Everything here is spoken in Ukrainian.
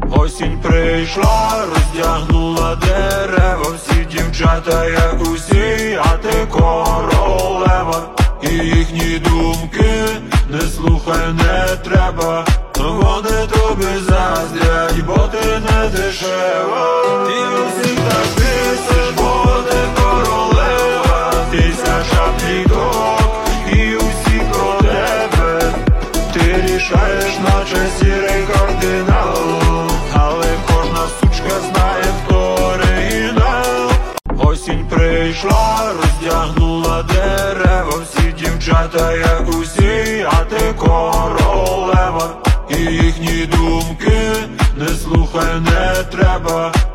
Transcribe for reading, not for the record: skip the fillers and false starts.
Осінь прийшла, роздягнула дерева, всі дівчата є усі, а ти королева. І їхні думки не слухай, не треба, вони тобі заздрять, бо ти не дешева. Ти усіх так бісиш, бо ти королева. Тисяча пліток і усі про тебе. Ти рішаєш, наче сірий кардинал, але кожна сучка знає, хто оригінал. Осінь прийшла, роздягнула дерева, всі дівчата є усі, а ти королева. І їхні думки не слухай, не треба,